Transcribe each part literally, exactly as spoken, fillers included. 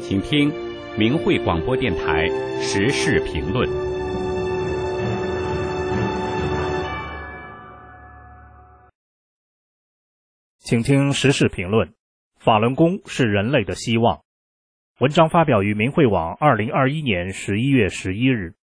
请听明慧广播电台时事评论。 请听时事评论：法轮功是人类的希望。文章发表于明慧网二零二一年十一月十一日。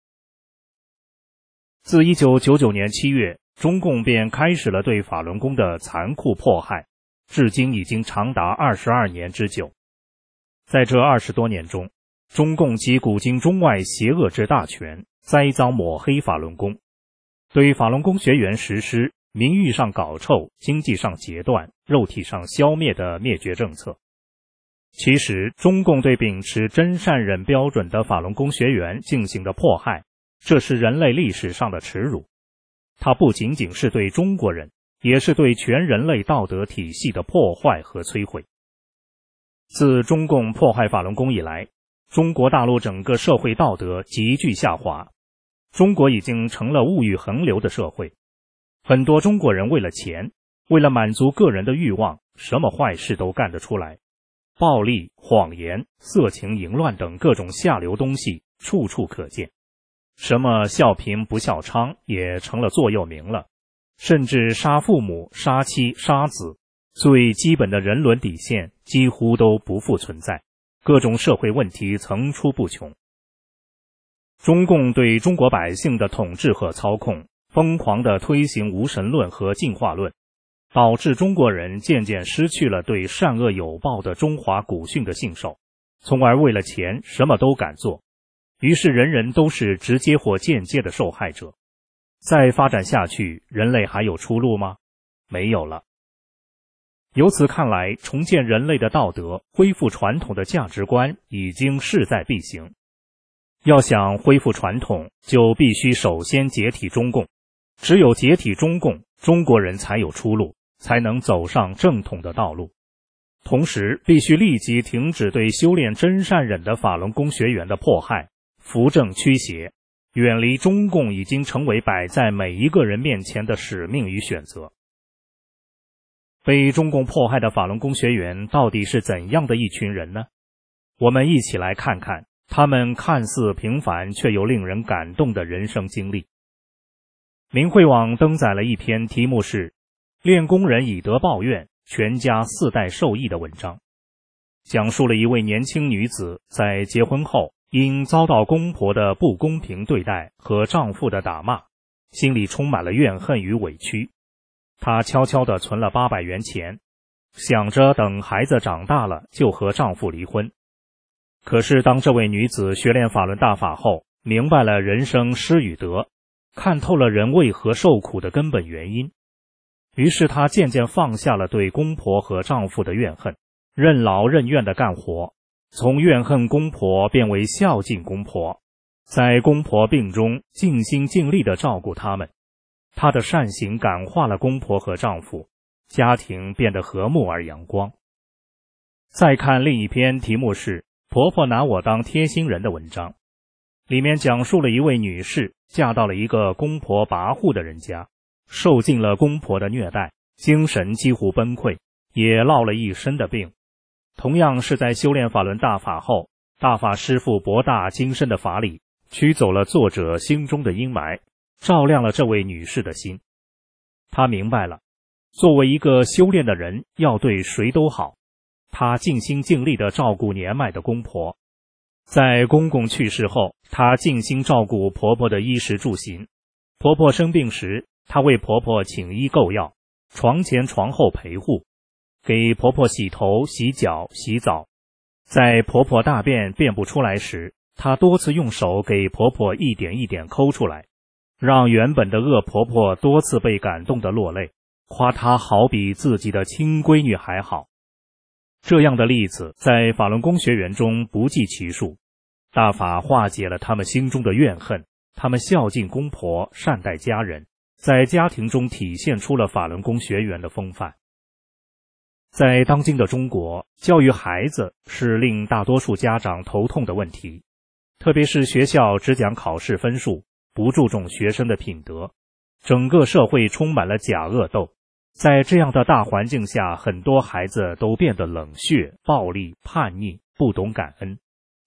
自一九九九年七月，中共便开始了对法轮功的残酷迫害，至今已经长达二十二年之久。在这二十多年中，中共集古今中外邪恶之大权，栽赃抹黑法轮功，对法轮功学员实施名誉上搞臭、经济上截断、肉体上消灭的灭绝政策。其实，中共对秉持真善忍标准的法轮功学员进行的迫害，这是人类历史上的耻辱。它不仅仅是对中国人，也是对全人类道德体系的破坏和摧毁。自中共迫害法轮功以来，中国大陆整个社会道德急剧下滑，中国已经成了物欲横流的社会。很多中国人为了钱，为了满足个人的欲望，什么坏事都干得出来。暴力、谎言、色情、淫乱等各种下流东西处处可见。什么孝贫不孝娼也成了座右铭了，甚至杀父母、杀妻、杀子，最基本的人伦底线几乎都不复存在，各种社会问题层出不穷。中共对中国百姓的统治和操控，疯狂地推行无神论和进化论，导致中国人渐渐失去了对善恶有报的中华古训的信守，从而为了钱什么都敢做，于是人人都是直接或间接的受害者。再发展下去，人类还有出路吗？没有了。由此看来，重建人类的道德，恢复传统的价值观已经势在必行。要想恢复传统，就必须首先解体中共，只有解体中共，中国人才有出路，才能走上正统的道路。同时，必须立即停止对修炼真善忍的法轮功学员的迫害，扶正驱邪，远离中共已经成为摆在每一个人面前的使命与选择。被中共迫害的法轮功学员到底是怎样的一群人呢？我们一起来看看他们看似平凡却又令人感动的人生经历。明慧网登载了一篇题目是“练功人以德报怨，全家四代受益”的文章，讲述了一位年轻女子在结婚后因遭到公婆的不公平对待和丈夫的打骂，心里充满了怨恨与委屈。她悄悄地存了八百元钱，想着等孩子长大了就和丈夫离婚。可是当这位女子学练法轮大法后，明白了人生失与得，看透了人为何受苦的根本原因，于是她渐渐放下了对公婆和丈夫的怨恨，任劳任怨地干活，从怨恨公婆变为孝敬公婆，在公婆病中尽心尽力地照顾他们。她的善行感化了公婆和丈夫，家庭变得和睦而阳光。再看另一篇题目是“婆婆拿我当贴心人”的文章，里面讲述了一位女士嫁到了一个公婆跋扈的人家，受尽了公婆的虐待，精神几乎崩溃，也落了一身的病。同样是在修炼法轮大法后，大法师父博大精深的法理驱走了作者心中的阴霾，照亮了这位女士的心。她明白了，作为一个修炼的人，要对谁都好。她尽心尽力地照顾年迈的公婆，在公公去世后，她尽心照顾婆婆的衣食住行。婆婆生病时，她为婆婆请医购药，床前床后陪护，给婆婆洗头、洗脚、洗澡。在婆婆大便便不出来时，她多次用手给婆婆一点一点抠出来，让原本的恶婆婆多次被感动得落泪，夸她好比自己的亲闺女还好。这样的例子在法轮功学员中不计其数，大法化解了他们心中的怨恨，他们孝敬公婆，善待家人，在家庭中体现出了法轮功学员的风范。在当今的中国，教育孩子是令大多数家长头痛的问题，特别是学校只讲考试分数，不注重学生的品德，整个社会充满了假恶斗。在这样的大环境下，很多孩子都变得冷血、暴力、叛逆，不懂感恩，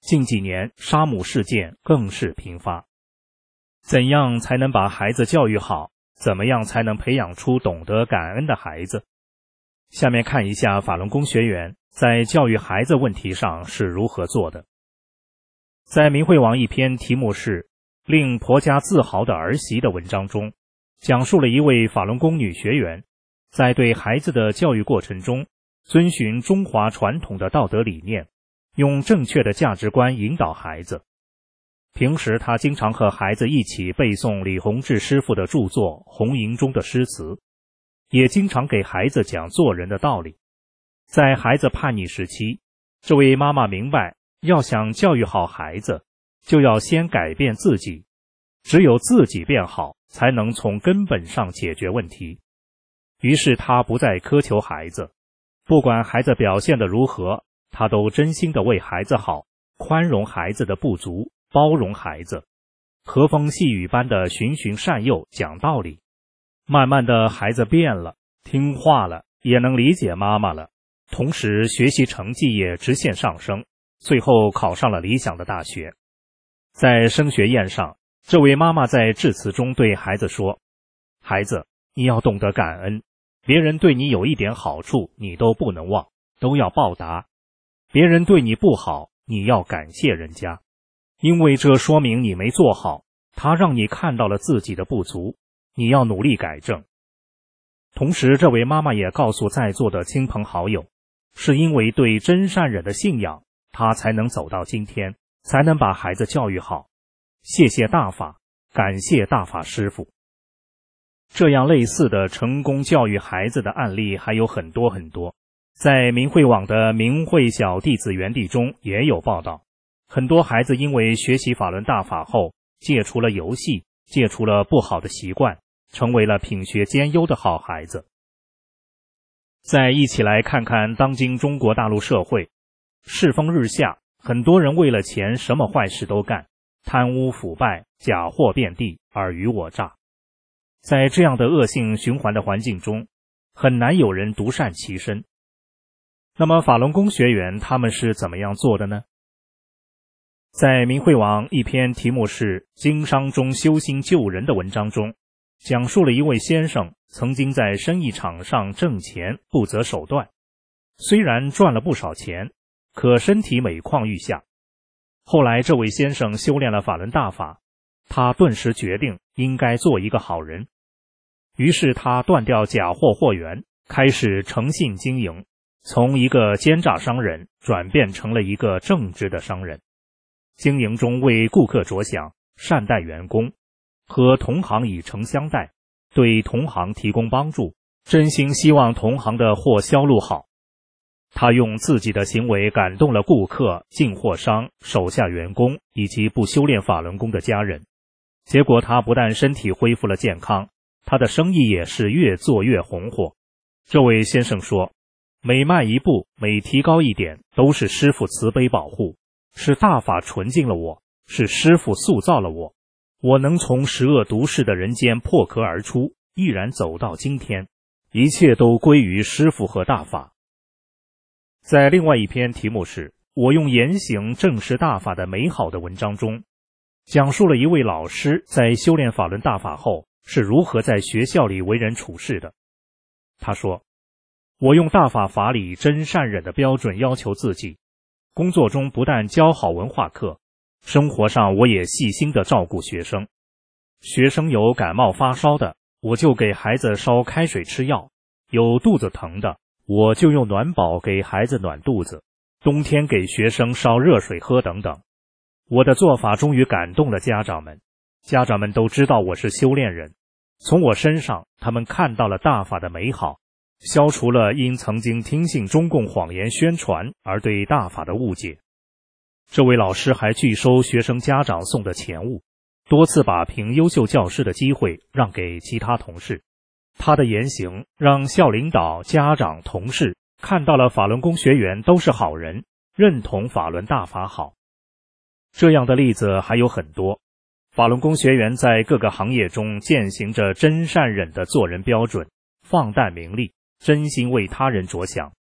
近几年杀母事件更是频发。怎样才能把孩子教育好？怎么样才能培养出懂得感恩的孩子？下面看一下法轮功学员在教育孩子问题上是如何做的。在明慧网一篇题目是“令婆家自豪的儿媳”的文章中，讲述了一位法轮功女学员在对孩子的教育过程中，遵循中华传统的道德理念，用正确的价值观引导孩子。平时她经常和孩子一起背诵李洪志师傅的著作《红银》中的诗词，也经常给孩子讲做人的道理。在孩子叛逆时期，这位妈妈明白，要想教育好孩子，就要先改变自己，只有自己变好，才能从根本上解决问题。于是她不再苛求孩子，不管孩子表现得如何，她都真心地为孩子好，宽容孩子的不足，包容孩子，和风细雨般的循循善诱，讲道理。慢慢的，孩子变了，听话了，也能理解妈妈了，同时学习成绩也直线上升，最后考上了理想的大学。在升学宴上，这位妈妈在致辞中对孩子说：孩子，你要懂得感恩，别人对你有一点好处，你都不能忘，都要报答；别人对你不好，你要感谢人家，因为这说明你没做好，他让你看到了自己的不足，你要努力改正。同时，这位妈妈也告诉在座的亲朋好友，是因为对真善忍的信仰，她才能走到今天，才能把孩子教育好。谢谢大法，感谢大法师父。这样类似的成功教育孩子的案例还有很多很多，在明慧网的明慧小弟子园地中也有报道。很多孩子因为学习法轮大法后，戒除了游戏，戒除了不好的习惯，成为了品学兼优的好孩子。再一起来看看当今中国大陆社会，世风日下，很多人为了钱什么坏事都干，贪污腐败，假货遍地，尔虞我诈。在这样的恶性循环的环境中，很难有人独善其身。那么法轮功学员他们是怎么样做的呢？在明慧网一篇题目是“经商中修心救人”的文章中，讲述了一位先生曾经在生意场上挣钱不择手段，虽然赚了不少钱，可身体每况愈下。后来这位先生修炼了法轮大法，他顿时决定应该做一个好人。于是他断掉假货货源，开始诚信经营，从一个奸诈商人转变成了一个正直的商人。经营中为顾客着想，善待员工，和同行以诚相待，对同行提供帮助，真心希望同行的货销路好。他用自己的行为感动了顾客、进货商、手下员工以及不修炼法轮功的家人。结果他不但身体恢复了健康，他的生意也是越做越红火。这位先生说，每迈一步，每提高一点，都是师父慈悲保护，是大法纯净了我，是师父塑造了我，我能从十恶毒世的人间破壳而出，毅然走到今天，一切都归于师父和大法。在另外一篇题目是我用言行证实大法的美好的文章中，讲述了一位老师在修炼法轮大法后是如何在学校里为人处事的。他说，我用大法法理真善忍的标准要求自己，工作中不但教好文化课，生活上我也细心地照顾学生。学生有感冒发烧的，我就给孩子烧开水吃药，有肚子疼的，我就用暖宝给孩子暖肚子，冬天给学生烧热水喝等等。我的做法终于感动了家长们，家长们都知道我是修炼人，从我身上他们看到了大法的美好，消除了因曾经听信中共谎言宣传而对大法的误解。这位老师还拒收学生家长送的钱物，多次把评优秀教师的机会让给其他同事。他的言行让校领导、家长、同事看到了法轮功学员都是好人，认同法轮大法好。这样的例子还有很多。法轮功学员在各个行业中践行着真善忍的做人标准，放淡名利，真心为他人着想。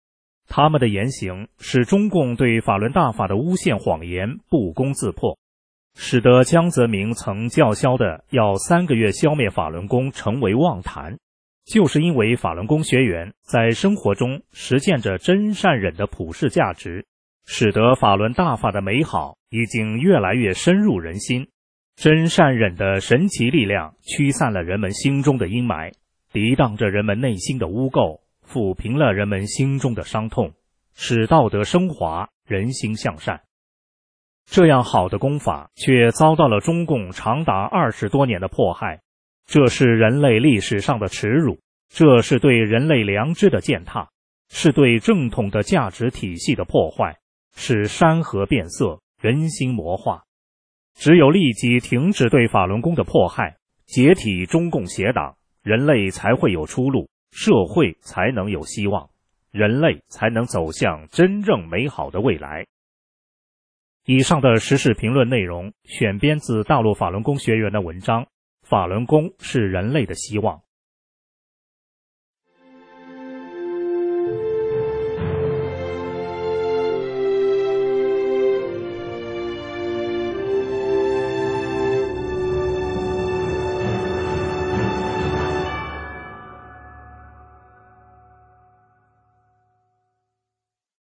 他们的言行使中共对法轮大法的诬陷谎言不攻自破，使得江泽民曾叫嚣的要三个月消灭法轮功成为妄谈。就是因为法轮功学员在生活中实践着真善忍的普世价值，使得法轮大法的美好已经越来越深入人心。真善忍的神奇力量驱散了人们心中的阴霾，抵挡着人们内心的污垢，抚平了人们心中的伤痛，使道德升华，人心向善。这样好的功法却遭到了中共长达二十多年的迫害，这是人类历史上的耻辱，这是对人类良知的践踏，是对正统的价值体系的破坏，使山河变色，人心魔化。只有立即停止对法轮功的迫害，解体中共邪党，人类才会有出路，社会才能有希望，人类才能走向真正美好的未来。以上的时事评论内容选编自大陆法轮功学员的文章《法轮功是人类的希望》。